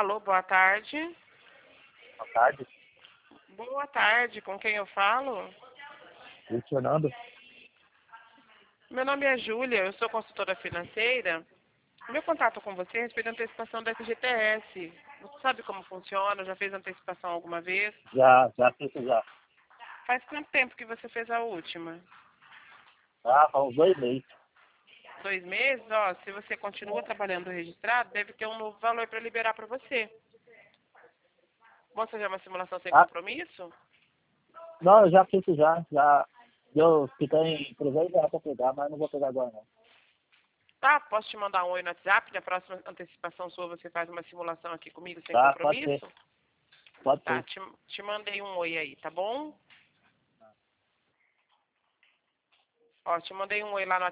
Alô, boa tarde. Boa tarde. Boa tarde, com quem eu falo? Luiz Fernando. Meu nome é Júlia, eu sou consultora financeira. Meu contato com você é a respeito da antecipação da FGTS. Você sabe como funciona? Já fez antecipação alguma vez? Já fiz já. Faz quanto tempo que você fez a última? Ah, há uns 2 meses. 2 meses? Ó, se você continua trabalhando registrado, deve ter um novo valor para liberar para você. Vamos fazer uma simulação sem Ah, compromisso? não, eu já fiz já. Eu fiquei em 300 reais pra pegar, mas não vou pegar agora não. Tá, posso te mandar um oi no WhatsApp? Na próxima antecipação sua você faz uma simulação aqui comigo sem Tá, pode ser. compromisso? Pode Tá, ser. te mandei um oi aí, tá bom? Ó, te mandei um oi lá no